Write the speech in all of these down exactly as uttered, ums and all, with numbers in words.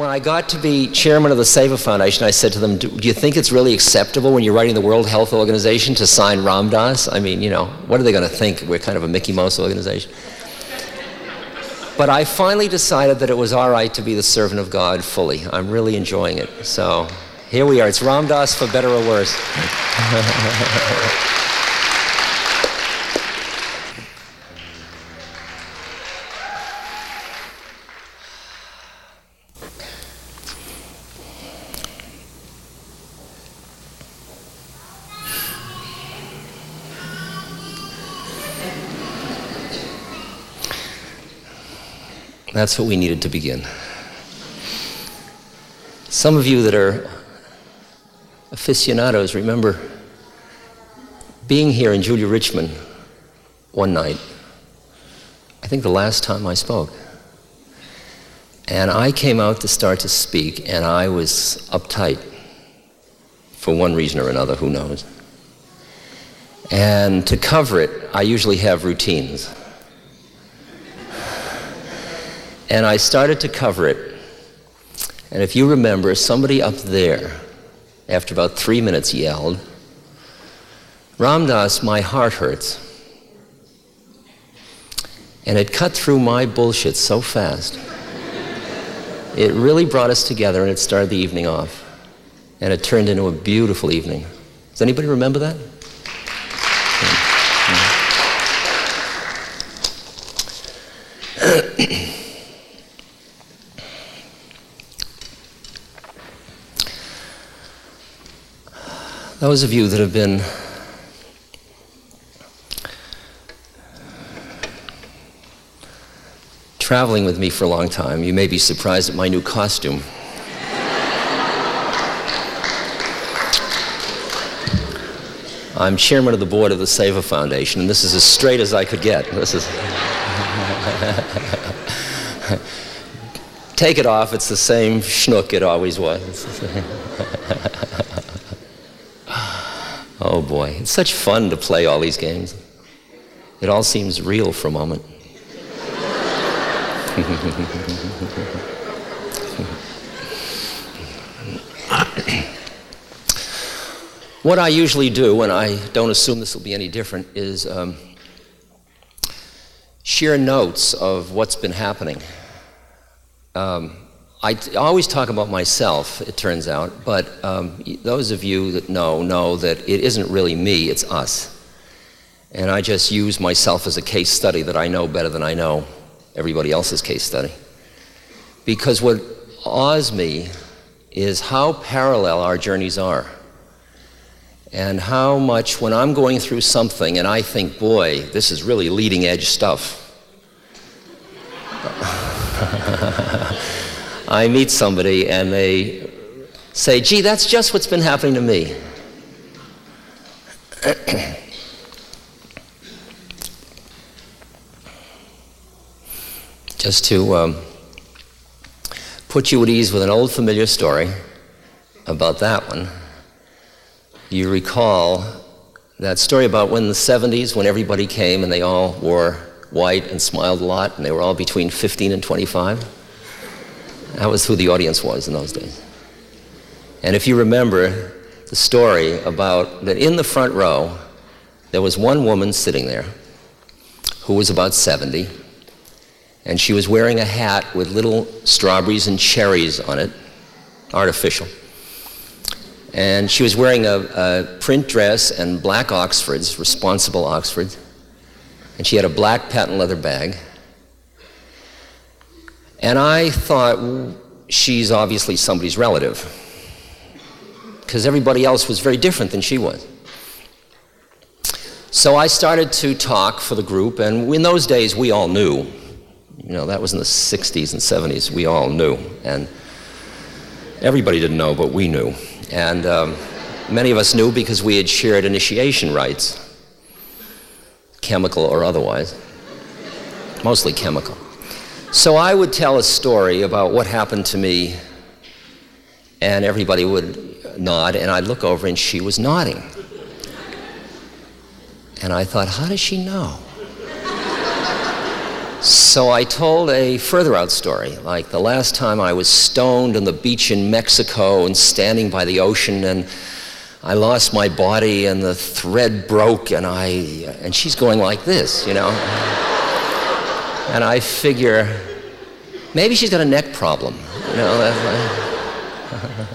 When I got to be chairman of the Seva Foundation, I said to them, do, do you think it's really acceptable when you're writing the World Health Organization to sign Ram Dass? I mean, you know, what are they going to think? We're kind of a Mickey Mouse organization. But I finally decided that it was all right to be the servant of God fully. I'm really enjoying it. So here we are. It's Ram Dass for better or worse. That's what we needed to begin. Some of you that are aficionados remember being here in Julia Richmond one night, I think the last time I spoke. And I came out to start to speak, and I was uptight for one reason or another, who knows. And to cover it, I usually have routines. And I started to cover it. And if you remember, somebody up there, after about three minutes, yelled, "Ram Dass, my heart hurts." And it cut through my bullshit so fast. It really brought us together, and it started the evening off. And it turned into a beautiful evening. Does anybody remember that? Those of you that have been traveling with me for a long time, you may be surprised at my new costume. I'm chairman of the board of the Seva Foundation, and this is as straight as I could get. This is take it off, it's the same schnook it always was. Oh boy, it's such fun to play all these games. It all seems real for a moment. What I usually do, and I don't assume this will be any different, is um, share notes of what's been happening. Um, I t- always talk about myself, it turns out, but um, those of you that know, know that it isn't really me, it's us. And I just use myself as a case study that I know better than I know everybody else's case study. Because what awes me is how parallel our journeys are. And how much, when I'm going through something and I think, boy, this is really leading edge stuff, I meet somebody and they say, gee, that's just what's been happening to me. Just to um, put you at ease with an old familiar story about that one. You recall that story about when in the seventies, when everybody came and they all wore white and smiled a lot, and they were all between fifteen and twenty-five? That was who the audience was in those days. And if you remember the story about that in the front row, there was one woman sitting there who was about seventy, and she was wearing a hat with little strawberries and cherries on it, artificial. And she was wearing a, a print dress and black Oxfords, responsible Oxfords, and she had a black patent leather bag. And I thought, she's obviously somebody's relative, because everybody else was very different than she was. So I started to talk for the group, and in those days we all knew. You know, that was in the sixties and seventies, we all knew. And everybody didn't know, but we knew. And um, many of us knew because we had shared initiation rites, chemical or otherwise, mostly chemical. So I would tell a story about what happened to me, and everybody would nod, and I'd look over and she was nodding. And I thought, how does she know? So I told a further out story, like the last time I was stoned on the beach in Mexico and standing by the ocean, and I lost my body and the thread broke, and I and she's going like this, you know. And I figure maybe she's got a neck problem, you know. That's like,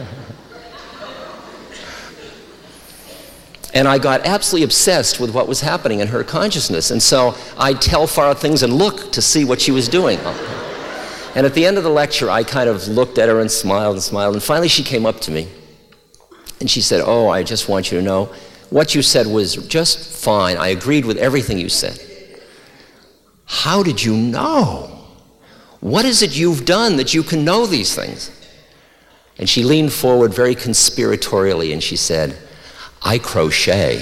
and I got absolutely obsessed with what was happening in her consciousness. And so I'd tell far things and look to see what she was doing. And at the end of the lecture, I kind of looked at her and smiled and smiled. And finally she came up to me. And she said, "Oh, I just want you to know, what you said was just fine. I agreed with everything you said. How did you know? What is it you've done that you can know these things?" And she leaned forward very conspiratorially and she said, "I crochet."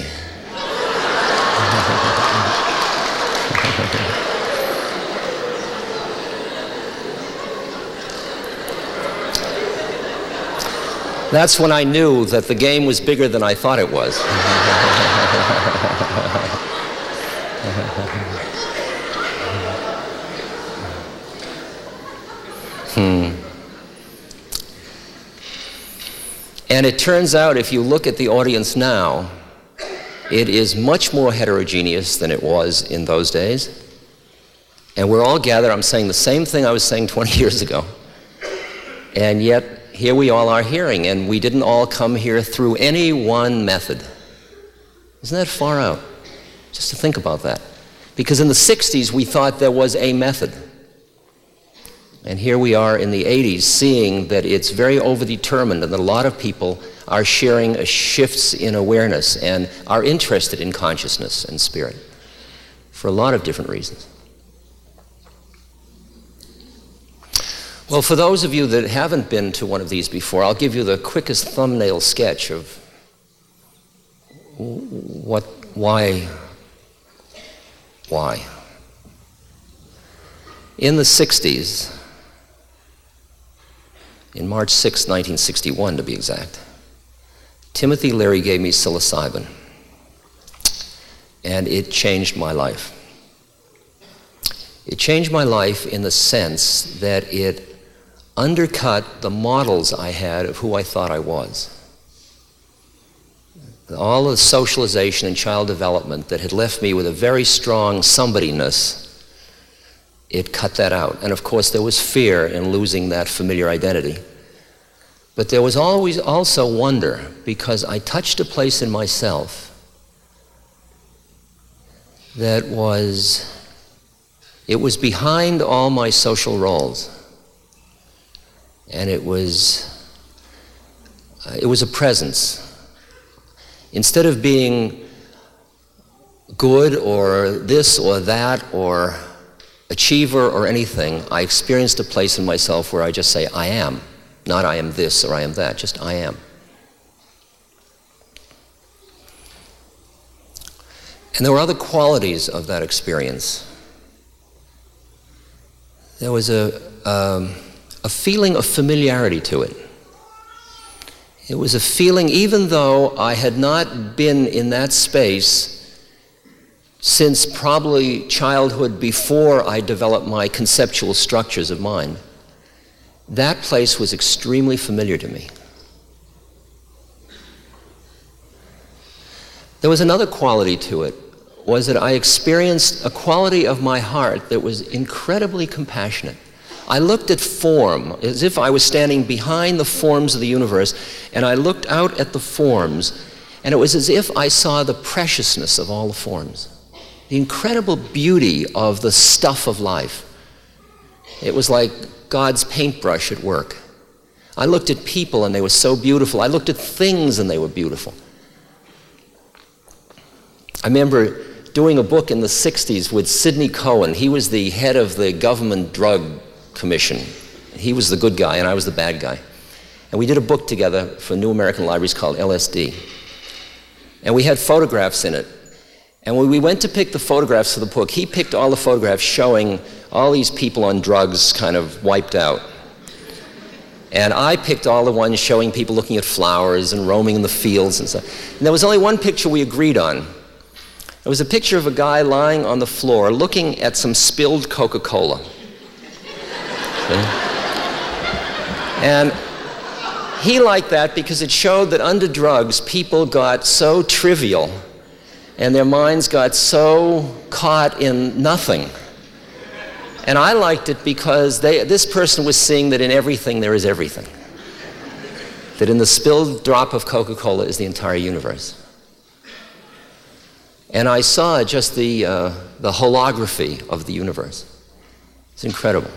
That's when I knew that the game was bigger than I thought it was. hmm. And it turns out, if you look at the audience now, it is much more heterogeneous than it was in those days. And we're all gathered, I'm saying the same thing I was saying twenty years ago. And yet, here we all are hearing, and we didn't all come here through any one method. Isn't that far out? Just to think about that. Because in the sixties, we thought there was a method. And here we are in the eighties, seeing that it's very overdetermined and that a lot of people are sharing shifts in awareness and are interested in consciousness and spirit for a lot of different reasons. Well, for those of you that haven't been to one of these before, I'll give you the quickest thumbnail sketch of what, why, why. In the sixties, in March sixth, nineteen sixty-one to be exact, Timothy Leary gave me psilocybin, and it changed my life. It changed my life in the sense that it undercut the models I had of who I thought I was. All the socialization and child development that had left me with a very strong somebodyness, it cut that out. And of course there was fear in losing that familiar identity. But there was always also wonder, because I touched a place in myself that was, it was behind all my social roles. And it was, uh, it was a presence. Instead of being good or this or that or achiever or anything, I experienced a place in myself where I just say, I am. Not I am this or I am that, just I am. And there were other qualities of that experience. There was a, um, a feeling of familiarity to it. It was a feeling, even though I had not been in that space since probably childhood before I developed my conceptual structures of mind, that place was extremely familiar to me. There was another quality to it, was that I experienced a quality of my heart that was incredibly compassionate. I looked at form as if I was standing behind the forms of the universe, and I looked out at the forms, and it was as if I saw the preciousness of all the forms, the incredible beauty of the stuff of life. It was like God's paintbrush at work. I looked at people and they were so beautiful. I looked at things and they were beautiful. I remember doing a book in the sixties with Sidney Cohen. He was the head of the government drug commission. He was the good guy and I was the bad guy. And we did a book together for New American Libraries called L S D. And we had photographs in it. And when we went to pick the photographs for the book, he picked all the photographs showing all these people on drugs kind of wiped out. And I picked all the ones showing people looking at flowers and roaming in the fields and stuff. And there was only one picture we agreed on. It was a picture of a guy lying on the floor looking at some spilled Coca-Cola. Okay? And he liked that because it showed that under drugs, people got so trivial and their minds got so caught in nothing. And I liked it because they, this person was seeing that in everything there is everything. That in the spilled drop of Coca-Cola is the entire universe. And I saw just the, uh, the holography of the universe. It's incredible.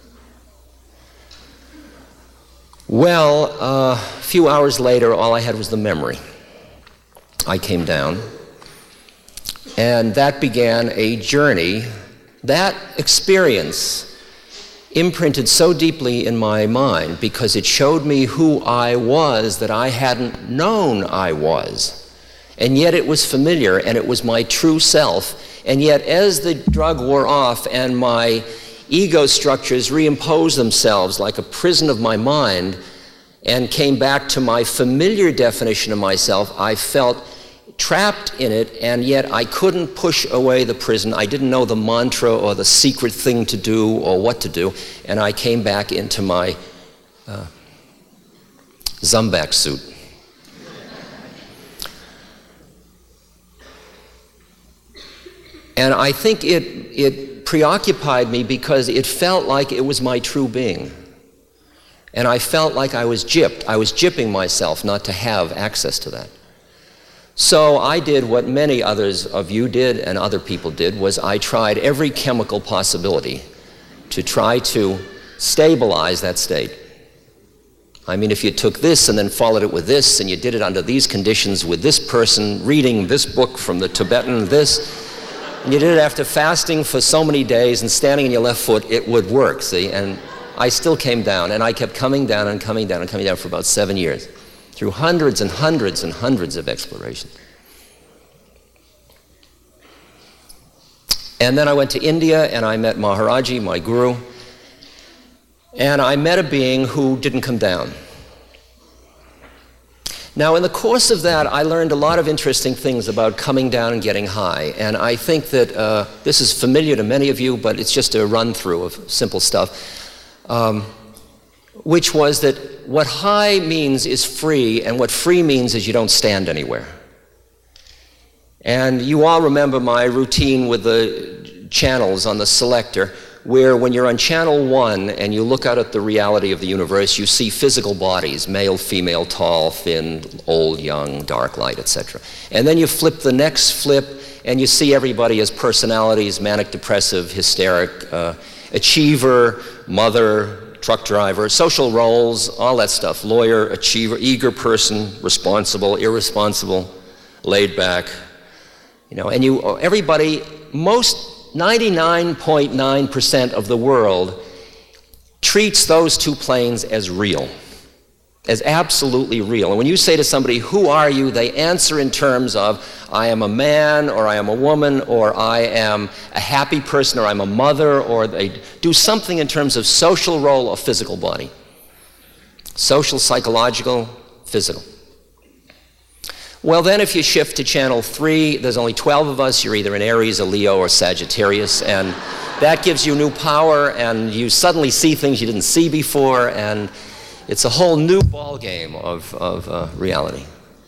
Well, uh, a few hours later, all I had was the memory. I came down, and that began a journey. That experience imprinted so deeply in my mind because it showed me who I was that I hadn't known I was. And yet it was familiar, and it was my true self. And yet as the drug wore off and my ego structures reimposed themselves like a prison of my mind and came back to my familiar definition of myself, I felt trapped in it, and yet I couldn't push away the prison. I didn't know the mantra or the secret thing to do or what to do, and I came back into my uh, Zumbak suit. And I think it, it preoccupied me because it felt like it was my true being. And I felt like I was gypped. I was gypping myself not to have access to that. So I did what many others of you did and other people did, was I tried every chemical possibility to try to stabilize that state. I mean, if you took this and then followed it with this, and you did it under these conditions with this person, reading this book from the Tibetan, this, and you did it after fasting for so many days and standing on your left foot, it would work, see? And I still came down, and I kept coming down and coming down and coming down for about seven years, through hundreds and hundreds and hundreds of explorations. And then I went to India, and I met Maharaji, my guru, and I met a being who didn't come down. Now, in the course of that, I learned a lot of interesting things about coming down and getting high. And I think that uh, this is familiar to many of you, but it's just a run-through of simple stuff, um, which was that what high means is free, and what free means is you don't stand anywhere. And you all remember my routine with the channels on the selector, where when you're on channel one and you look out at the reality of the universe, you see physical bodies, male, female, tall, thin, old, young, dark, light, et cetera. And then you flip the next flip and you see everybody as personalities, manic, depressive, hysteric, uh, achiever, mother, truck driver, social roles, all that stuff, lawyer, achiever, eager person, responsible, irresponsible, laid back, you know, and you, everybody, most ninety-nine point nine percent of the world treats those two planes as real, as absolutely real. And when you say to somebody, who are you, they answer in terms of, I am a man, or I am a woman, or I am a happy person, or I'm a mother, or they do something in terms of social role or physical body. Social, psychological, physical. Well, then if you shift to channel three, there's only twelve of us. You're either an Aries, a Leo, or Sagittarius, and that gives you new power, and you suddenly see things you didn't see before, and it's a whole new ball game of, of uh, reality.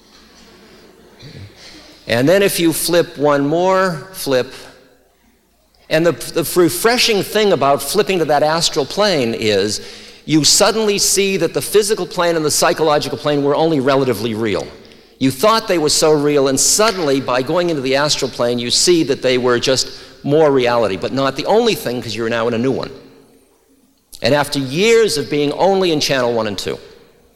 And then if you flip one more flip, and the, the refreshing thing about flipping to that astral plane is you suddenly see that the physical plane and the psychological plane were only relatively real. You thought they were so real, and suddenly, by going into the astral plane, you see that they were just more reality, but not the only thing, because you're now in a new one. And after years of being only in channel one and two.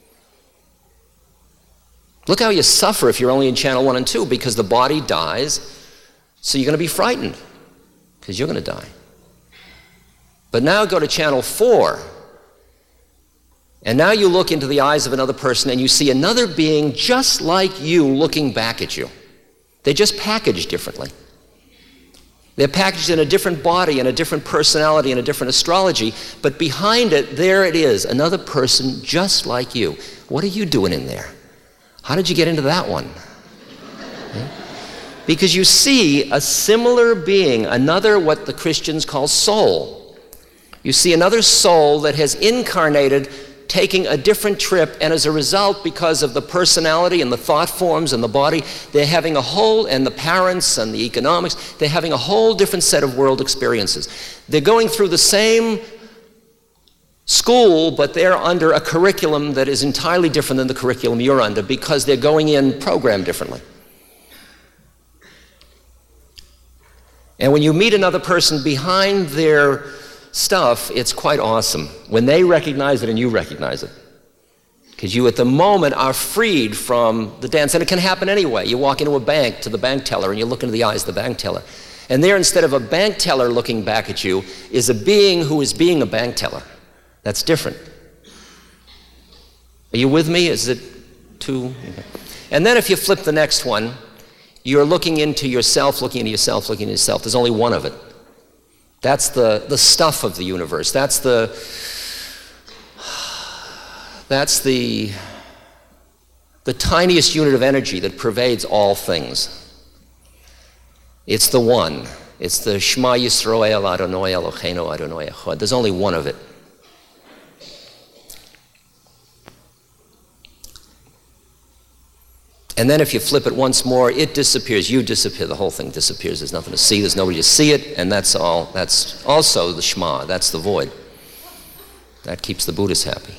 Look how you suffer if you're only in channel one and two, because the body dies, so you're going to be frightened, because you're going to die. But now go to channel four. And now you look into the eyes of another person and you see another being just like you looking back at you. They're just packaged differently. They're packaged in a different body and a different personality and a different astrology, but behind it, there it is, another person just like you. What are you doing in there? How did you get into that one? Because you see a similar being, another what the Christians call soul. You see another soul that has incarnated, taking a different trip, and as a result, because of the personality and the thought forms and the body, they're having a whole, and the parents and the economics, they're having a whole different set of world experiences. They're going through the same school, but they're under a curriculum that is entirely different than the curriculum you're under because they're going in programmed differently. And when you meet another person behind their stuff, it's quite awesome when they recognize it and you recognize it. Because you at the moment are freed from the dance, and it can happen anyway. You walk into a bank to the bank teller and you look into the eyes of the bank teller. And there, instead of a bank teller looking back at you, is a being who is being a bank teller. That's different. Are you with me? Is it too? And then if you flip the next one, you're looking into yourself, looking into yourself, looking into yourself. There's only one of it. That's the, the stuff of the universe. That's the, that's the, the tiniest unit of energy that pervades all things. It's the one. It's the Shema Yisrael Adonai Eloheinu Adonai Echad. There's only one of it. And then if you flip it once more, it disappears. You disappear. The whole thing disappears. There's nothing to see. There's nobody to see it. And that's all. That's also the Shema. That's the void. That keeps the Buddhists happy.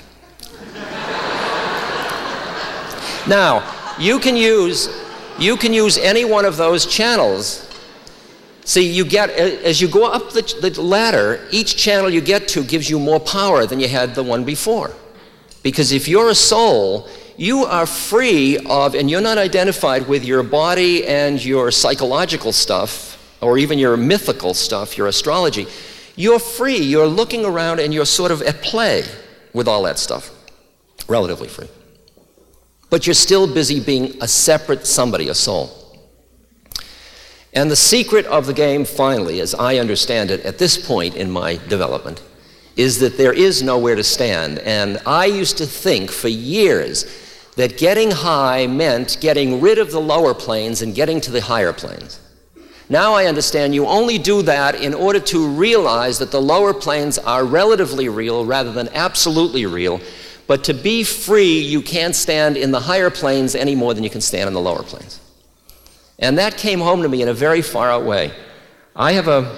Now, you can use, you can use any one of those channels. See, you get, as you go up the, the ladder, each channel you get to gives you more power than you had the one before. Because if you're a soul, you are free of, and you're not identified with your body and your psychological stuff, or even your mythical stuff, your astrology. You're free. You're looking around and you're sort of at play with all that stuff. Relatively free. But you're still busy being a separate somebody, a soul. And the secret of the game, finally, as I understand it at this point in my development, is that there is nowhere to stand. And I used to think for years that getting high meant getting rid of the lower planes and getting to the higher planes. Now I understand you only do that in order to realize that the lower planes are relatively real rather than absolutely real. But to be free, you can't stand in the higher planes any more than you can stand in the lower planes. And that came home to me in a very far out way. I have a,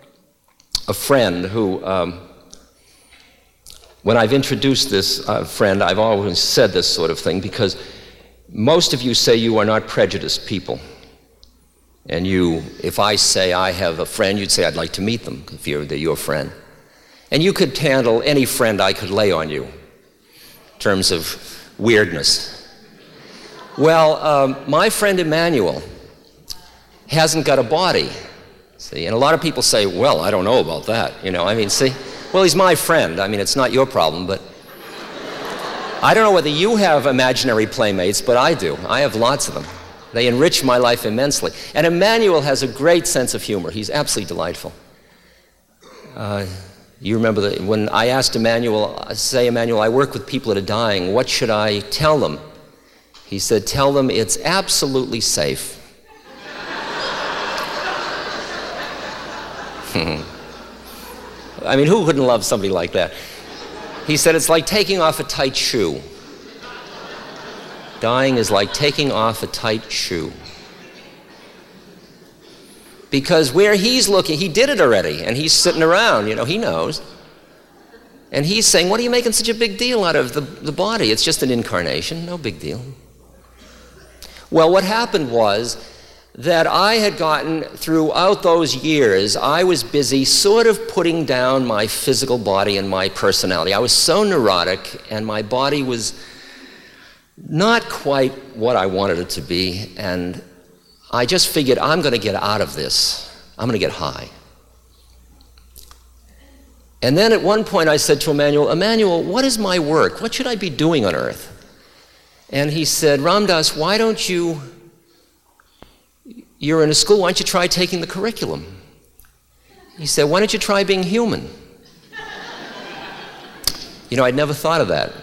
a friend who, um, when I've introduced this uh, friend, I've always said this sort of thing because most of you say you are not prejudiced people. And you, if I say I have a friend, you'd say I'd like to meet them if you're they're your friend. And you could handle any friend I could lay on you in terms of weirdness. Well, um, my friend Emmanuel hasn't got a body, see? And a lot of people say, well, I don't know about that, you know, I mean, see? Well, he's my friend. I mean, it's not your problem, but I don't know whether you have imaginary playmates, but I do. I have lots of them. They enrich my life immensely. And Emmanuel has a great sense of humor. He's absolutely delightful. Uh, you remember that when I asked Emmanuel, say, Emmanuel, I work with people that are dying. What should I tell them? He said, tell them it's absolutely safe. I mean, who wouldn't love somebody like that? He said, it's like taking off a tight shoe. Dying is like taking off a tight shoe. Because where he's looking, he did it already, and he's sitting around, you know, he knows. And he's saying, what are you making such a big deal out of the, the body? It's just an incarnation, no big deal. Well, what happened was that I had gotten, throughout those years, I was busy sort of putting down my physical body and my personality. I was so neurotic, and my body was not quite what I wanted it to be, and I just figured I'm going to get out of this. I'm going to get high. And then at one point I said to Emmanuel, Emmanuel, what is my work? What should I be doing on earth? And he said, Ram Dass, why don't you, you're in a school, why don't you try taking the curriculum? He said, why don't you try being human? You know, I'd never thought of that.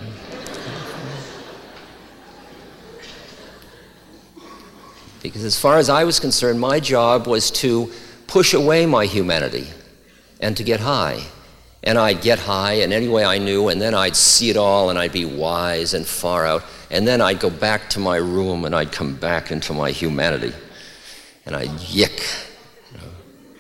Because as far as I was concerned, my job was to push away my humanity and to get high. And I'd get high in any way I knew, and then I'd see it all, and I'd be wise and far out. And then I'd go back to my room, and I'd come back into my humanity. And I'd yick. You know.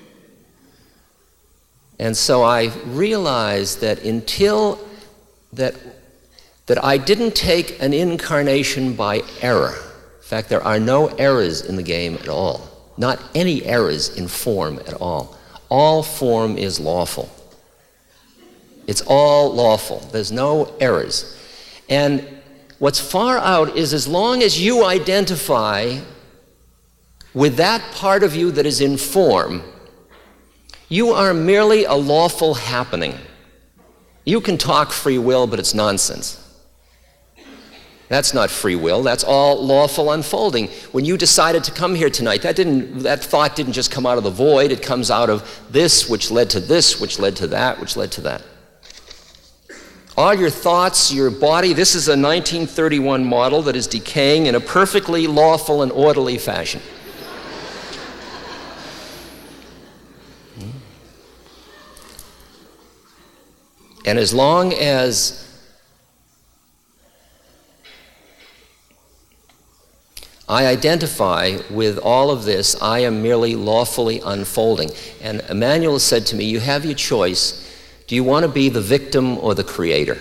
And so I realized that until that, that I didn't take an incarnation by error. In fact, there are no errors in the game at all. Not any errors in form at all. All form is lawful. It's all lawful. There's no errors. And what's far out is as long as you identify with that part of you that is in form, you are merely a lawful happening. You can talk free will, but it's nonsense. That's not free will. That's all lawful unfolding. When you decided to come here tonight, that didn't, that thought didn't just come out of the void. It comes out of this, which led to this, which led to that, which led to that. All your thoughts, your body, this is a nineteen thirty-one model that is decaying in a perfectly lawful and orderly fashion. And as long as I identify with all of this, I am merely lawfully unfolding. And Emmanuel said to me, you have your choice. Do you want to be the victim or the creator?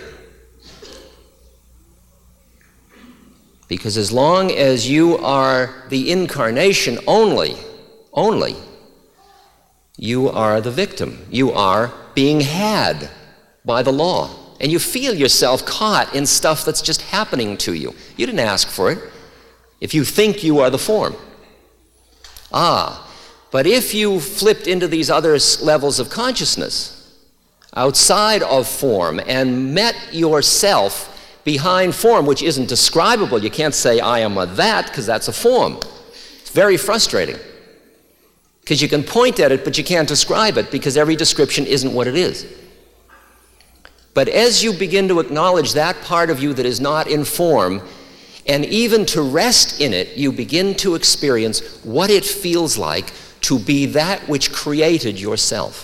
Because as long as you are the incarnation only, only, you are the victim. You are being had by the law. And you feel yourself caught in stuff that's just happening to you. You didn't ask for it. If you think you are the form. Ah, but if you flipped into these other levels of consciousness, outside of form, and met yourself behind form, which isn't describable. You can't say, I am a that, because that's a form. It's very frustrating. Because you can point at it, but you can't describe it, because every description isn't what it is. But as you begin to acknowledge that part of you that is not in form, and even to rest in it, you begin to experience what it feels like to be that which created yourself.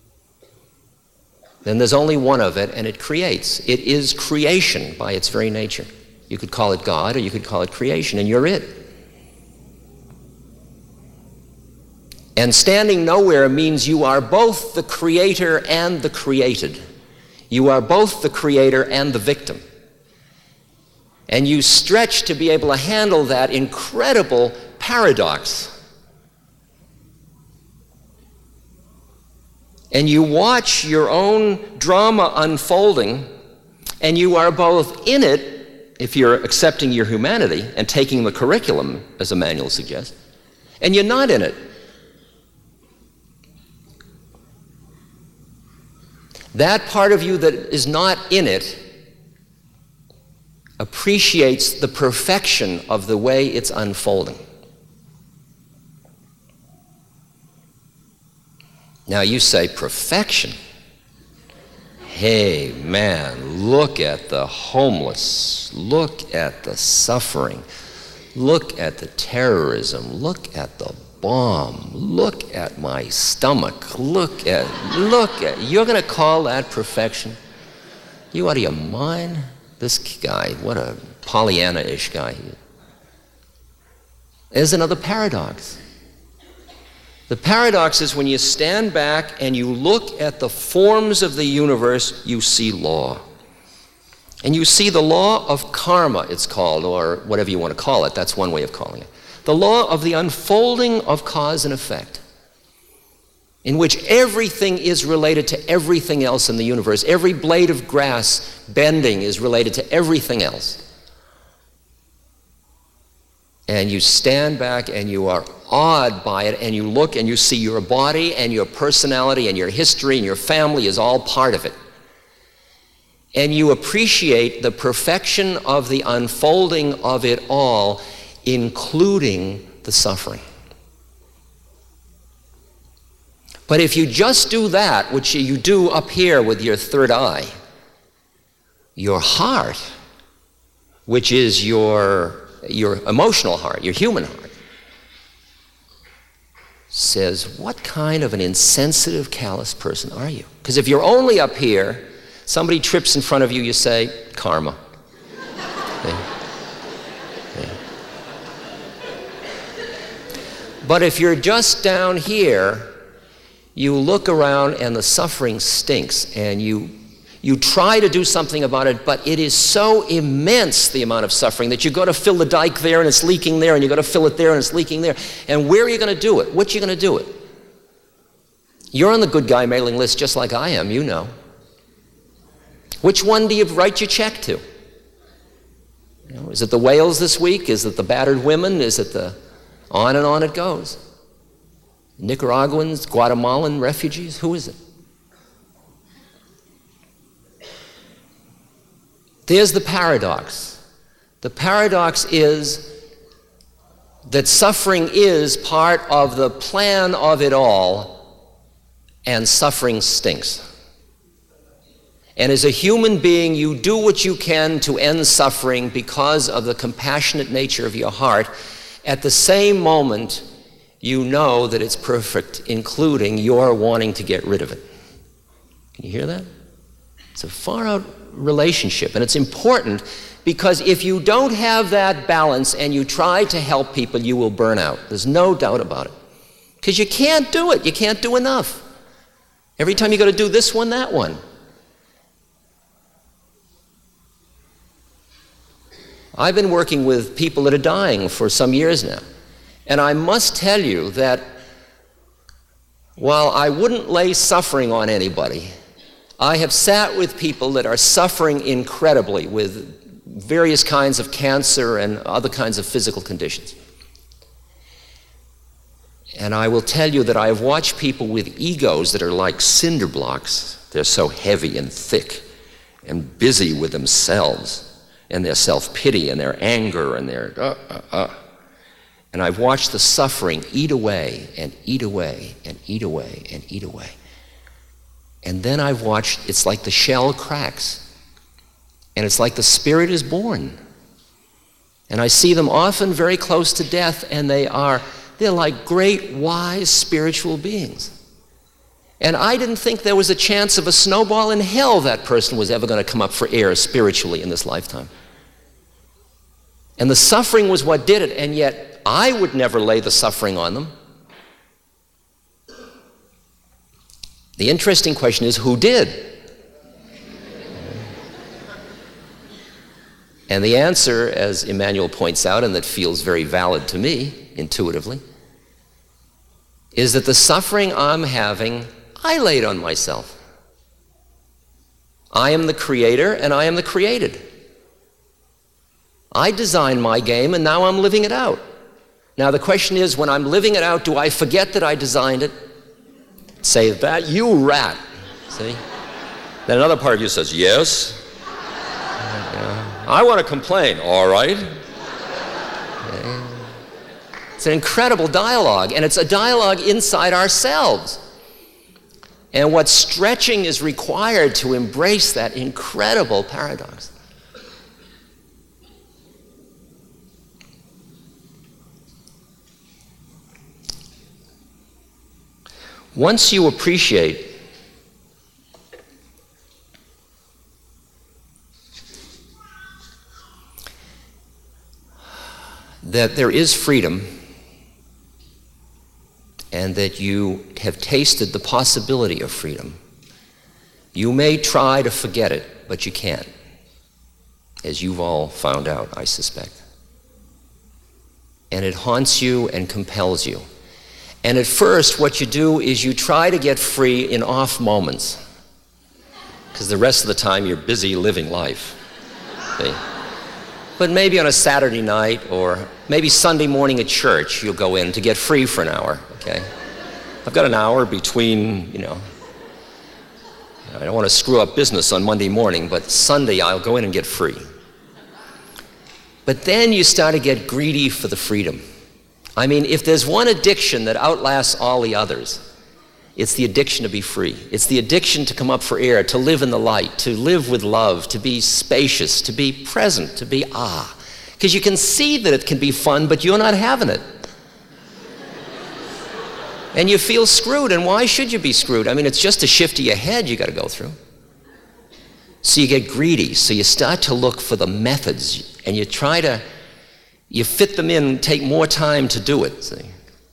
Then there's only one of it, and it creates. It is creation by its very nature. You could call it God, or you could call it creation, and you're it. And standing nowhere means you are both the creator and the created. You are both the creator and the victim. And you stretch to be able to handle that incredible paradox. And you watch your own drama unfolding, and you are both in it, if you're accepting your humanity and taking the curriculum, as Emmanuel suggests, and you're not in it. That part of you that is not in it appreciates the perfection of the way it's unfolding. Now you say, perfection? Hey, man, look at the homeless. Look at the suffering. Look at the terrorism. Look at the bomb. Look at my stomach. Look at, look at, you're going to call that perfection? You out of your mind? This guy, what a Pollyanna-ish guy he is. There's another paradox. The paradox is when you stand back and you look at the forms of the universe, you see law. And you see the law of karma, it's called, or whatever you want to call it. That's one way of calling it. The law of the unfolding of cause and effect, in which everything is related to everything else in the universe. Every blade of grass bending is related to everything else. And you stand back and you are awed by it, and you look and you see your body and your personality and your history and your family is all part of it. And you appreciate the perfection of the unfolding of it all, including the suffering. But if you just do that, which you do up here with your third eye, your heart, which is your, your emotional heart, your human heart, says, what kind of an insensitive, callous person are you? Because if you're only up here, somebody trips in front of you, you say, karma. Yeah. Yeah. But if you're just down here, you look around and the suffering stinks, and you you try to do something about it, but it is so immense, the amount of suffering, that you go to fill the dike there and it's leaking there, and you go to fill it there and it's leaking there. And where are you going to do it? What are you going to do it? You're on the good guy mailing list just like I am, you know. Which one do you write your check to? You know, is it the whales this week? Is it the battered women? Is it the... On and on it goes. Nicaraguans, Guatemalan refugees, who is it? There's the paradox. The paradox is that suffering is part of the plan of it all, and suffering stinks. And as a human being, you do what you can to end suffering because of the compassionate nature of your heart. At the same moment, you know that it's perfect, including your wanting to get rid of it. Can you hear that? It's a far-out relationship, and it's important because if you don't have that balance and you try to help people, you will burn out. There's no doubt about it. Because you can't do it. You can't do enough. Every time you got to do this one, that one. I've been working with people that are dying for some years now. And I must tell you that while I wouldn't lay suffering on anybody, I have sat with people that are suffering incredibly with various kinds of cancer and other kinds of physical conditions. And I will tell you that I have watched people with egos that are like cinder blocks. They're so heavy and thick and busy with themselves and their self-pity and their anger and their uh, uh, uh. And I've watched the suffering eat away and eat away and eat away and eat away. And then I've watched, it's like the shell cracks. And it's like the spirit is born. And I see them often very close to death, and they are, they're like great, wise, spiritual beings. And I didn't think there was a chance of a snowball in hell that person was ever going to come up for air spiritually in this lifetime. And the suffering was what did it, and yet I would never lay the suffering on them. The interesting question is, who did? And the answer, as Emmanuel points out, and that feels very valid to me intuitively, is that the suffering I'm having, I laid on myself. I am the creator and I am the created. I designed my game and now I'm living it out. Now the question is, when I'm living it out, do I forget that I designed it? Say, that you rat. See? Then another part of you says, yes. Yeah. I want to complain. All right. Okay. It's an incredible dialogue, and it's a dialogue inside ourselves. And what stretching is required to embrace that incredible paradox. Once you appreciate that there is freedom and that you have tasted the possibility of freedom, you may try to forget it, but you can't, as you've all found out, I suspect. And it haunts you and compels you. And at first, what you do is you try to get free in off moments, because the rest of the time you're busy living life. See? But maybe on a Saturday night or maybe Sunday morning at church, you'll go in to get free for an hour, okay? I've got an hour between, you know, I don't want to screw up business on Monday morning, but Sunday I'll go in and get free. But then you start to get greedy for the freedom. I mean, if there's one addiction that outlasts all the others, it's the addiction to be free. It's the addiction to come up for air, to live in the light, to live with love, to be spacious, to be present, to be ah. Because you can see that it can be fun, but you're not having it. And you feel screwed, and why should you be screwed? I mean, it's just a shift of your head you got to go through. So you get greedy, so you start to look for the methods, and you try to, you fit them in, take more time to do it, see.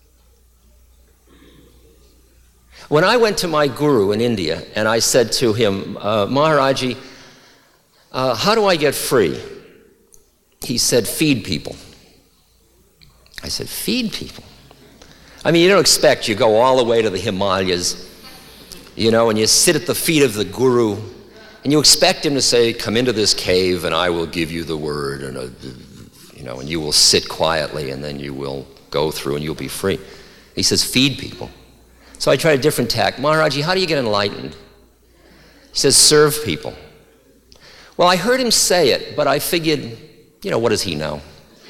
When I went to my guru in India, and I said to him, uh, Maharaji, uh, how do I get free? He said, feed people. I said, feed people? I mean, you don't expect you go all the way to the Himalayas, you know, and you sit at the feet of the guru, and you expect him to say, come into this cave and I will give you the word, and a, you know, and you will sit quietly and then you will go through and you'll be free. He says, feed people. So I tried a different tack. Maharaji, how do you get enlightened? He says, serve people. Well, I heard him say it, but I figured, you know, what does he know?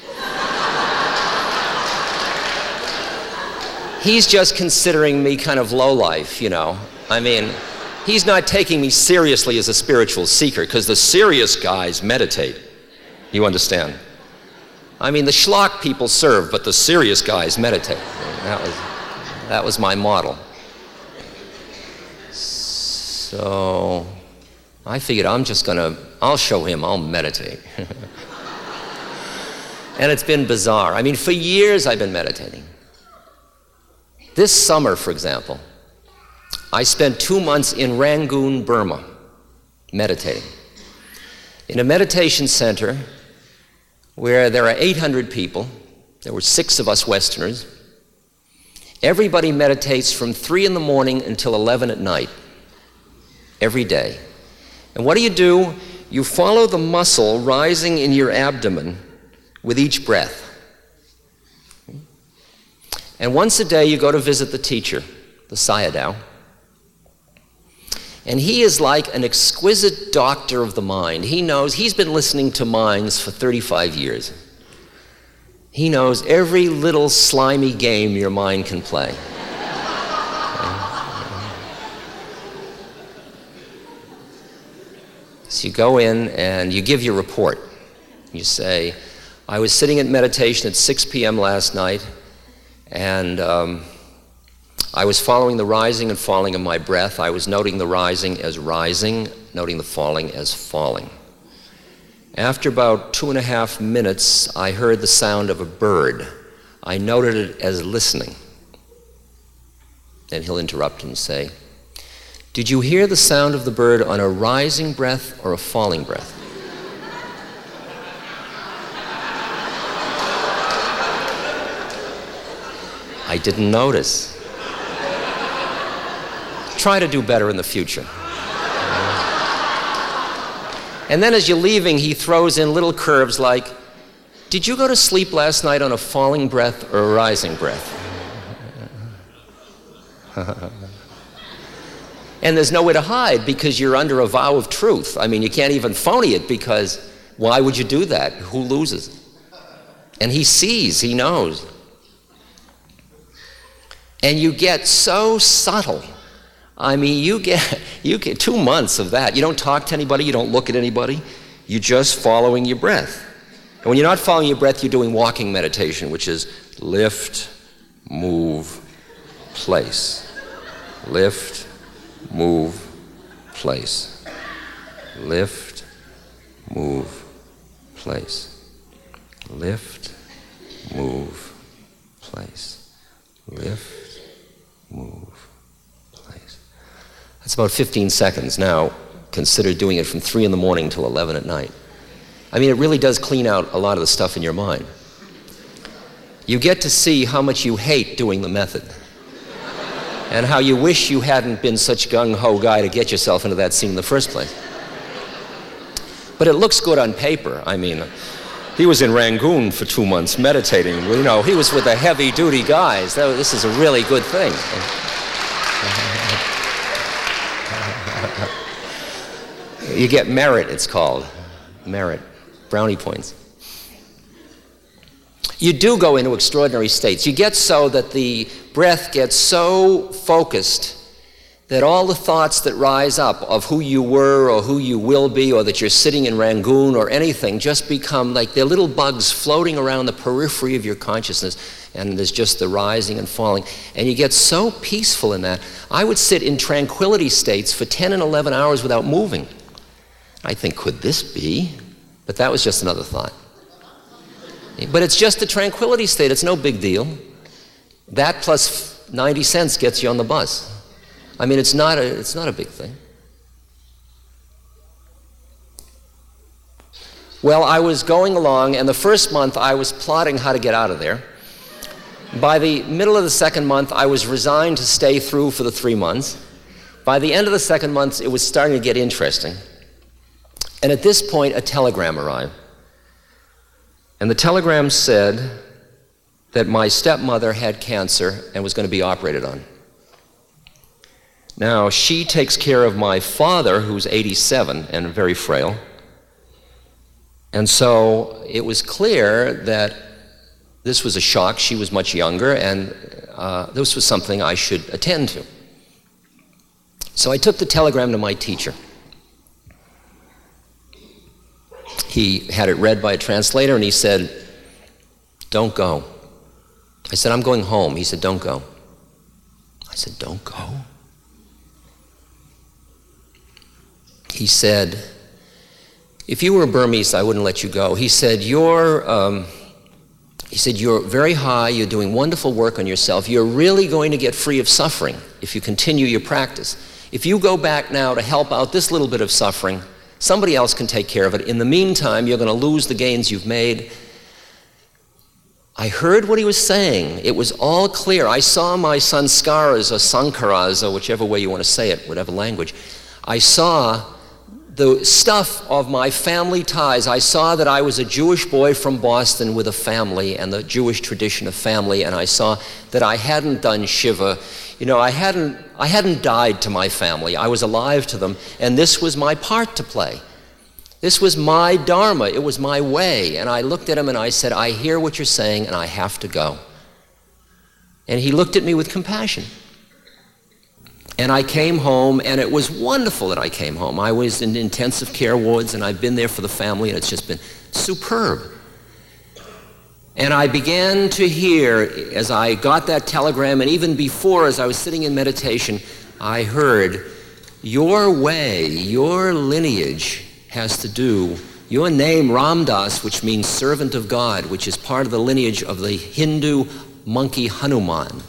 He's just considering me kind of lowlife, you know. I mean, he's not taking me seriously as a spiritual seeker, because the serious guys meditate. You understand? I mean, the schlock people serve, but the serious guys meditate. That was, that was my model. So I figured I'm just gonna, I'll show him, I'll meditate. And it's been bizarre. I mean, for years I've been meditating. This summer, for example, I spent two months in Rangoon, Burma, meditating. In a meditation center where there are eight hundred people, there were six of us Westerners. Everybody meditates from three in the morning until eleven at night, every day. And what do you do? You follow the muscle rising in your abdomen with each breath. And once a day you go to visit the teacher, the Sayadaw. And he is like an exquisite doctor of the mind. He knows, he's been listening to minds for thirty-five years. He knows every little slimy game your mind can play. So you go in and you give your report. You say, I was sitting at meditation at six p m last night, and um, I was following the rising and falling of my breath. I was noting the rising as rising, noting the falling as falling. After about two and a half minutes, I heard the sound of a bird. I noted it as listening. Then he'll interrupt and say, did you hear the sound of the bird on a rising breath or a falling breath? I didn't notice. Try to do better in the future. And then as you're leaving, he throws in little curves like, did you go to sleep last night on a falling breath or a rising breath? And there's nowhere to hide because you're under a vow of truth. I mean, you can't even phony it, because why would you do that? Who loses? And he sees, he knows. And you get so subtle. I mean, you get, you get two months of that. You don't talk to anybody, you don't look at anybody. You're just following your breath. And when you're not following your breath, you're doing walking meditation, which is lift, move, place. Lift, move, place. Lift, move, place. Lift, move, place. Lift, move, place. That's about fifteen seconds. Now, consider doing it from three in the morning till eleven at night. I mean, it really does clean out a lot of the stuff in your mind. You get to see how much you hate doing the method, and how you wish you hadn't been such gung-ho guy to get yourself into that scene in the first place. But it looks good on paper. I mean, he was in Rangoon for two months meditating. You know, he was with the heavy-duty guys. That, this is a really good thing. You get merit, it's called. Merit. Brownie points. You do go into extraordinary states. You get so that the breath gets so focused that all the thoughts that rise up of who you were or who you will be, or that you're sitting in Rangoon or anything, just become like they're little bugs floating around the periphery of your consciousness, and there's just the rising and falling. And you get so peaceful in that. I would sit in tranquility states for ten and eleven hours without moving. I think, could this be? But that was just another thought. But it's just a tranquility state. It's no big deal. That plus ninety cents gets you on the bus. I mean, it's not a, it's not a big thing. Well, I was going along, and the first month I was plotting how to get out of there. By the middle of the second month, I was resigned to stay through for the three months. By the end of the second month, it was starting to get interesting. And at this point, a telegram arrived. And the telegram said that my stepmother had cancer and was going to be operated on. Now, she takes care of my father, who's eighty-seven and very frail. And so it was clear that this was a shock. She was much younger, and uh, this was something I should attend to. So I took the telegram to my teacher. He had it read by a translator, and he said, "Don't go." I said, "I'm going home." He said, "Don't go." I said, "Don't go?" He said, "If you were Burmese, I wouldn't let you go." He said, you're, um, he said, "You're very high, you're doing wonderful work on yourself. You're really going to get free of suffering if you continue your practice. If you go back now to help out this little bit of suffering, somebody else can take care of it. In the meantime, you're going to lose the gains you've made." I heard what he was saying. It was all clear. I saw my sanskaras or sankaras, or whichever way you want to say it, whatever language. I saw the stuff of my family ties. I saw that I was a Jewish boy from Boston with a family and the Jewish tradition of family, and I saw that I hadn't done Shiva. You know, I hadn't, I hadn't died to my family. I was alive to them, and this was my part to play. This was my dharma. It was my way. And I looked at him and I said, "I hear what you're saying, and I have to go." And he looked at me with compassion. And I came home, and it was wonderful that I came home. I was in intensive care wards, and I've been there for the family, and it's just been superb. And I began to hear, as I got that telegram, and even before, as I was sitting in meditation, I heard, your way, your lineage has to do, your name, Ram Dass, which means servant of God, which is part of the lineage of the Hindu monkey Hanuman.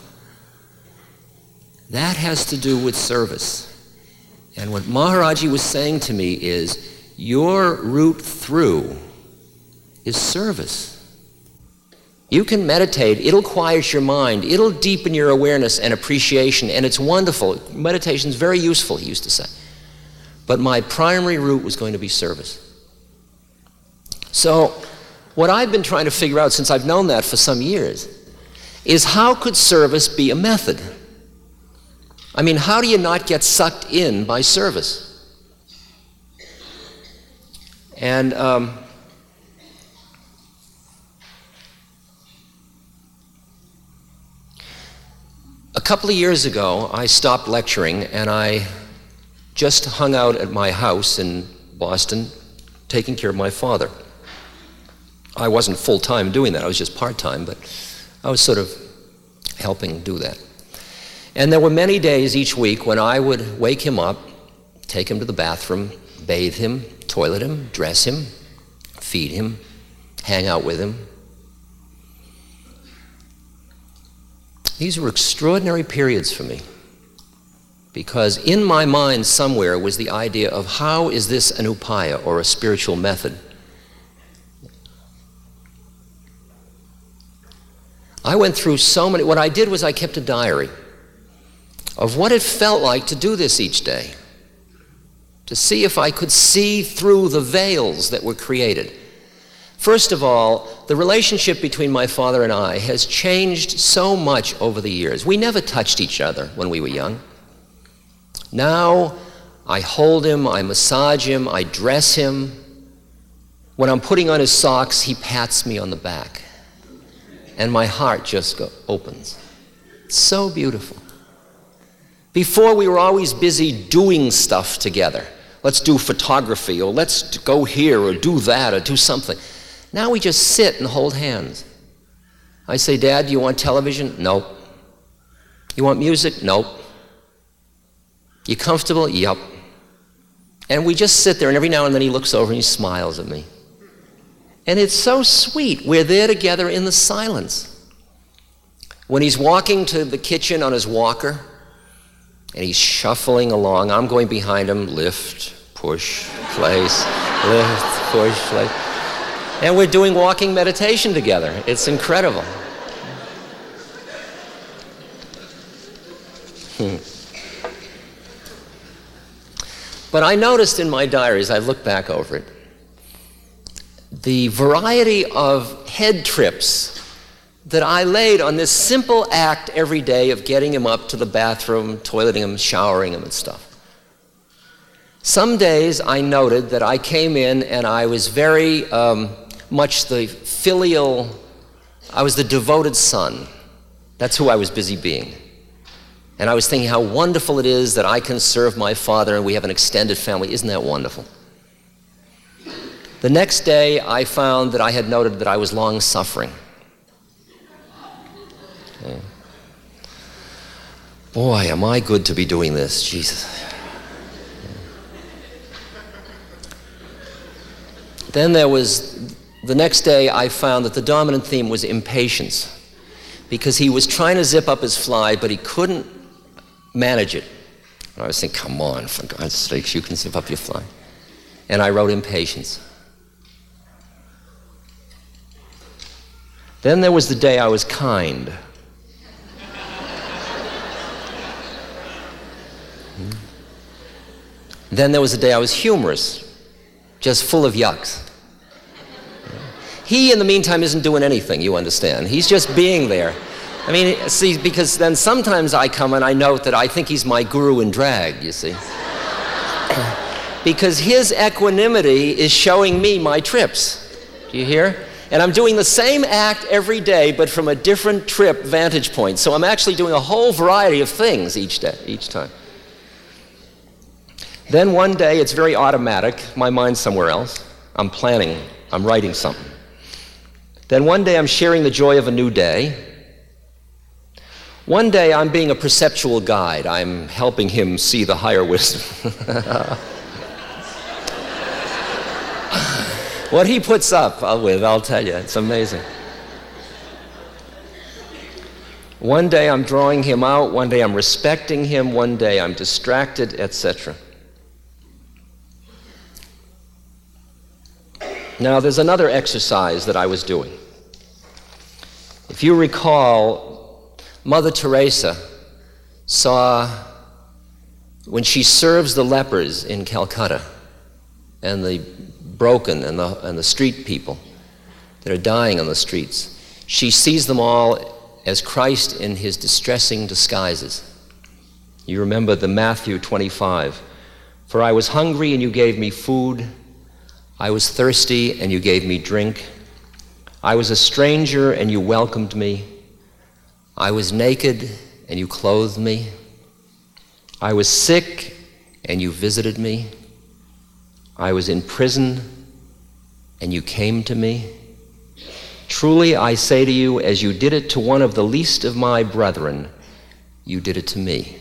That has to do with service. And what Maharaji was saying to me is, your route through is service. You can meditate, it'll quiet your mind, it'll deepen your awareness and appreciation, and it's wonderful. Meditation's very useful, he used to say. But my primary route was going to be service. So, what I've been trying to figure out, since I've known that for some years, is how could service be a method? I mean, how do you not get sucked in by service? And um, a couple of years ago, I stopped lecturing, and I just hung out at my house in Boston, taking care of my father. I wasn't full-time doing that, I was just part-time, but I was sort of helping do that. And there were many days each week when I would wake him up, take him to the bathroom, bathe him, toilet him, dress him, feed him, hang out with him. These were extraordinary periods for me, because in my mind somewhere was the idea of how is this an upaya, or a spiritual method? I went through so many, what I did was I kept a diary of what it felt like to do this each day, to see if I could see through the veils that were created. First of all, the relationship between my father and I has changed so much over the years. We never touched each other when we were young. Now, I hold him, I massage him, I dress him. When I'm putting on his socks, he pats me on the back. And my heart just go, opens. It's so beautiful. Before, we were always busy doing stuff together. Let's do photography, or let's go here, or do that, or do something. Now we just sit and hold hands. I say, Dad, do you want television? Nope. You want music? Nope. You comfortable? Yup. And we just sit there, and every now and then he looks over and he smiles at me. And it's so sweet. We're there together in the silence. When he's walking to the kitchen on his walker, and he's shuffling along, I'm going behind him, lift, push, place, lift, push, place. And we're doing walking meditation together. It's incredible. Hmm. But I noticed in my diaries, I look back over it, the variety of head trips that I laid on this simple act every day of getting him up to the bathroom, toileting him, showering him and stuff. Some days I noted that I came in and I was very um, much the filial, I was the devoted son. That's who I was busy being. And I was thinking how wonderful it is that I can serve my father and we have an extended family. Isn't that wonderful? The next day I found that I had noted that I was long-suffering. Yeah. Boy, am I good to be doing this, Jesus. Then there was, the next day I found that the dominant theme was impatience, because he was trying to zip up his fly, but he couldn't manage it. And I was thinking, come on, for God's sakes, you can zip up your fly. And I wrote impatience. Then there was the day I was kind. Then there was the day I was humorous, just full of yucks. He, in the meantime, isn't doing anything, you understand. He's just being there. I mean, see, because then sometimes I come and I note that I think he's my guru in drag, you see. Because his equanimity is showing me my trips. Do you hear? And I'm doing the same act every day, but from a different trip vantage point. So I'm actually doing a whole variety of things each day, each time. Then one day, it's very automatic. My mind's somewhere else. I'm planning. I'm writing something. Then one day, I'm sharing the joy of a new day. One day, I'm being a perceptual guide. I'm helping him see the higher wisdom. What he puts up with, I'll tell you, it's amazing. One day, I'm drawing him out. One day, I'm respecting him. One day, I'm distracted, et cetera. Now, there's another exercise that I was doing. If you recall, Mother Teresa saw, when she serves the lepers in Calcutta, and the broken and the, and the street people that are dying on the streets, she sees them all as Christ in his distressing disguises. You remember the Matthew twenty-five, for I was hungry and you gave me food, I was thirsty and you gave me drink. I was a stranger and you welcomed me. I was naked and you clothed me. I was sick and you visited me. I was in prison and you came to me. Truly I say to you, as you did it to one of the least of my brethren, you did it to me.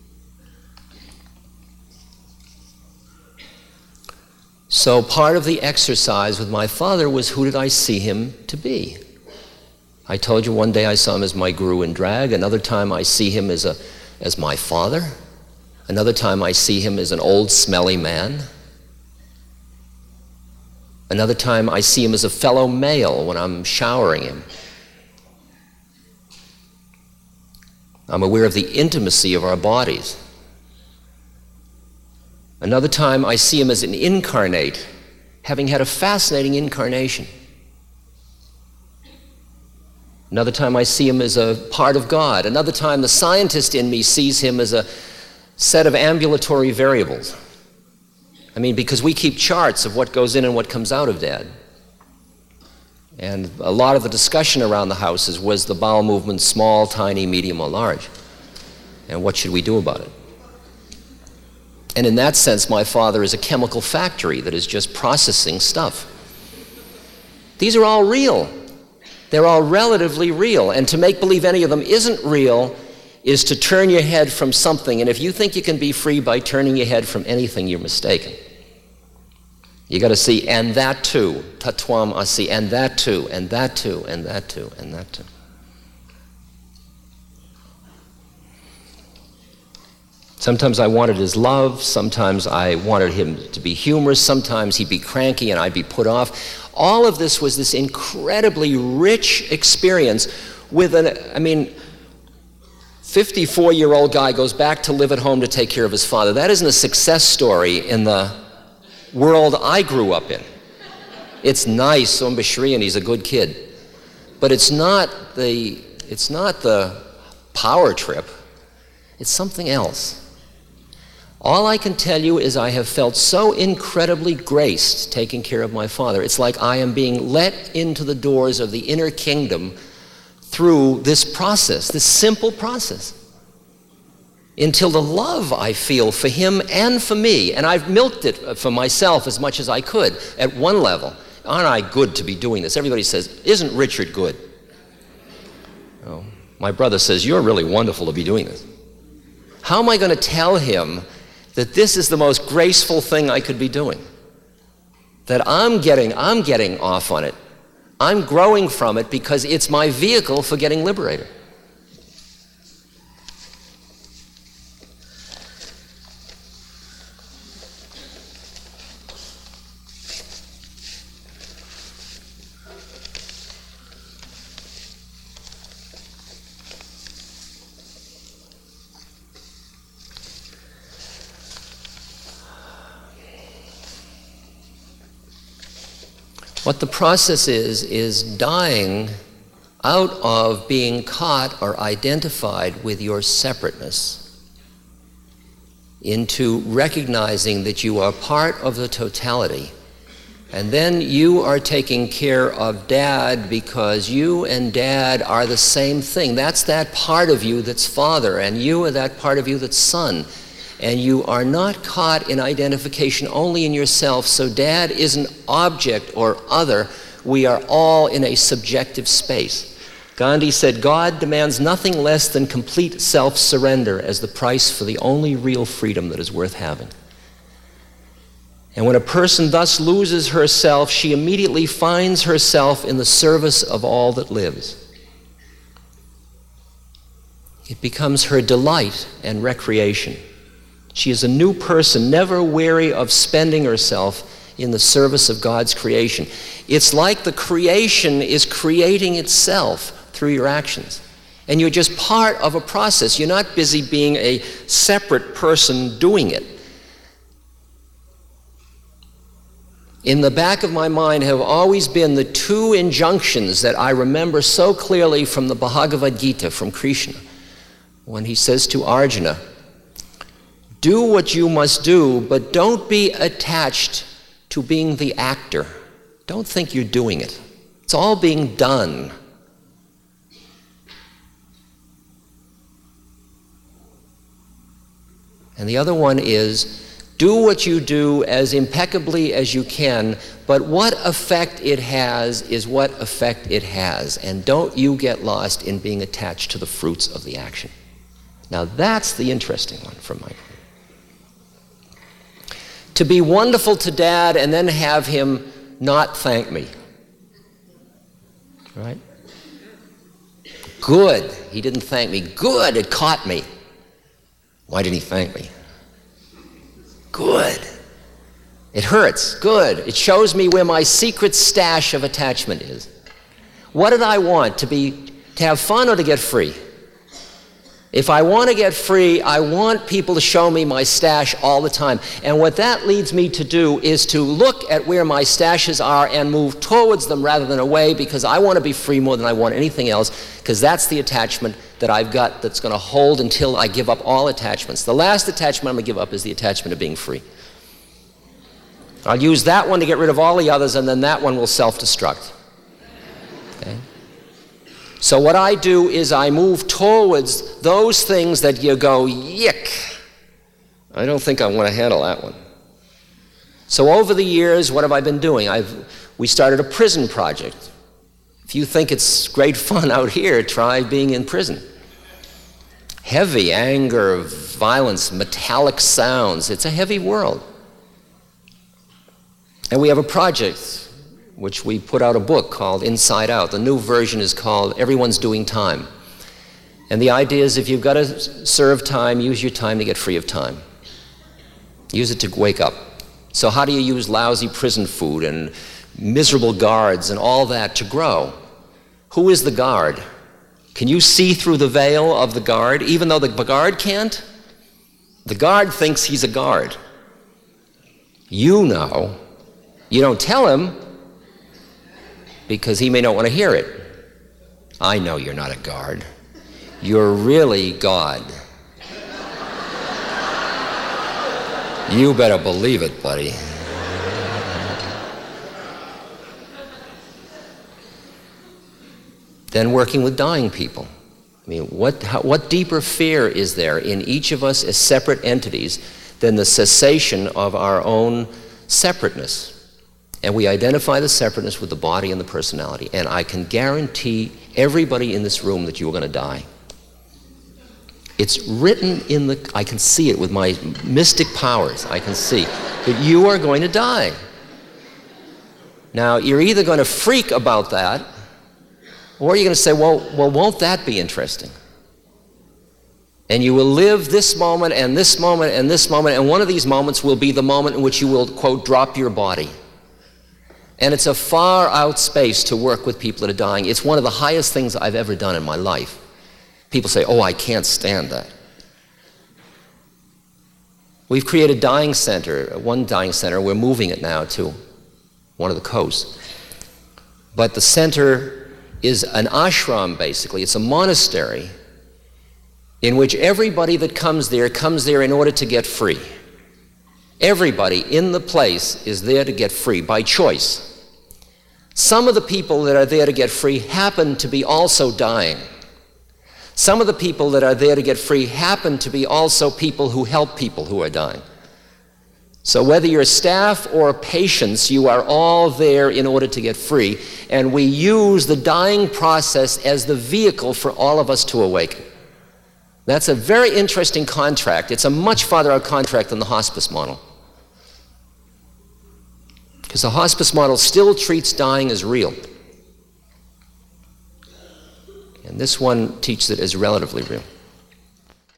So part of the exercise with my father was, who did I see him to be? I told you one day I saw him as my guru in drag. Another time I see him as, a, as my father. Another time I see him as an old smelly man. Another time I see him as a fellow male when I'm showering him. I'm aware of the intimacy of our bodies. Another time I see him as an incarnate, having had a fascinating incarnation. Another time I see him as a part of God. Another time the scientist in me sees him as a set of ambulatory variables. I mean, because we keep charts of what goes in and what comes out of Dad. And a lot of the discussion around the house is, was the bowel movement small, tiny, medium, or large? And what should we do about it? And in that sense, my father is a chemical factory that is just processing stuff. These are all real. They're all relatively real. And to make believe any of them isn't real is to turn your head from something. And if you think you can be free by turning your head from anything, you're mistaken. You got to see, and that too, tatwam asi, and that too, and that too, and that too, and that too. Sometimes I wanted his love, sometimes I wanted him to be humorous, sometimes he'd be cranky and I'd be put off. All of this was this incredibly rich experience with an, I mean, fifty-four-year-old guy goes back to live at home to take care of his father. That isn't a success story in the world I grew up in. It's nice, Om Bashri, and he's a good kid. But it's not the, it's not the power trip. It's something else. All I can tell you is I have felt so incredibly graced taking care of my father. It's like I am being let into the doors of the inner kingdom through this process, this simple process, until the love I feel for him and for me, and I've milked it for myself as much as I could at one level. Aren't I good to be doing this? Everybody says, isn't Richard good? Oh, my brother says, you're really wonderful to be doing this. How am I going to tell him that this is the most graceful thing I could be doing? That I'm getting, I'm getting off on it. I'm growing from it because it's my vehicle for getting liberated. What the process is, is dying out of being caught or identified with your separateness into recognizing that you are part of the totality. And then you are taking care of Dad because you and Dad are the same thing. That's that part of you that's father, and you are that part of you that's son. And you are not caught in identification only in yourself, so Dad isn't object or other. We are all in a subjective space. Gandhi said, God demands nothing less than complete self-surrender as the price for the only real freedom that is worth having. And when a person thus loses herself, she immediately finds herself in the service of all that lives. It becomes her delight and recreation. She is a new person, never weary of spending herself in the service of God's creation. It's like the creation is creating itself through your actions. And you're just part of a process. You're not busy being a separate person doing it. In the back of my mind have always been the two injunctions that I remember so clearly from the Bhagavad Gita, from Krishna, when he says to Arjuna, do what you must do, but don't be attached to being the actor. Don't think you're doing it. It's all being done. And the other one is, do what you do as impeccably as you can, but what effect it has is what effect it has. And don't you get lost in being attached to the fruits of the action. Now that's the interesting one from my point. To be wonderful to Dad and then have him not thank me. Right? Good, he didn't thank me. Good, it caught me. Why didn't he thank me? Good. It hurts. Good. It shows me where my secret stash of attachment is. What did I want? To be, to have fun or to get free? If I want to get free, I want people to show me my stash all the time. And what that leads me to do is to look at where my stashes are and move towards them rather than away, because I want to be free more than I want anything else, because that's the attachment that I've got that's going to hold until I give up all attachments. The last attachment I'm going to give up is the attachment of being free. I'll use that one to get rid of all the others, and then that one will self-destruct. Okay? So what I do is I move towards those things that you go, yick. I don't think I want to handle that one. So over the years, what have I been doing? I've, we started a prison project. If you think it's great fun out here, try being in prison. Heavy anger, violence, metallic sounds. It's a heavy world. And we have a project which we put out a book called Inside Out. The new version is called Everyone's Doing Time. And the idea is if you've got to serve time, use your time to get free of time. Use it to wake up. So how do you use lousy prison food and miserable guards and all that to grow? Who is the guard? Can you see through the veil of the guard, even though the guard can't? The guard thinks he's a guard. You know. You don't tell him because he may not want to hear it. I know you're not a guard. You're really God. You better believe it, buddy. Then working with dying people. I mean, what, how, what deeper fear is there in each of us as separate entities than the cessation of our own separateness? And we identify the separateness with the body and the personality. And I can guarantee everybody in this room that you are going to die. It's written in the, I can see it with my mystic powers. I can see that you are going to die. Now, you're either going to freak about that, or you're going to say, well, well, won't that be interesting? And you will live this moment and this moment and this moment, and one of these moments will be the moment in which you will, quote, drop your body. And it's a far out space to work with people that are dying. It's one of the highest things I've ever done in my life. People say, oh, I can't stand that. We've created a dying center, one dying center. We're moving it now to one of the coasts. But the center is an ashram, basically. It's a monastery in which everybody that comes there comes there in order to get free. Everybody in the place is there to get free by choice. Some of the people that are there to get free happen to be also dying. Some of the people that are there to get free happen to be also people who help people who are dying. So whether you're staff or patients, you are all there in order to get free. And we use the dying process as the vehicle for all of us to awaken. That's a very interesting contract. It's a much farther out contract than the hospice model. Because the hospice model still treats dying as real. And this one teaches it as relatively real.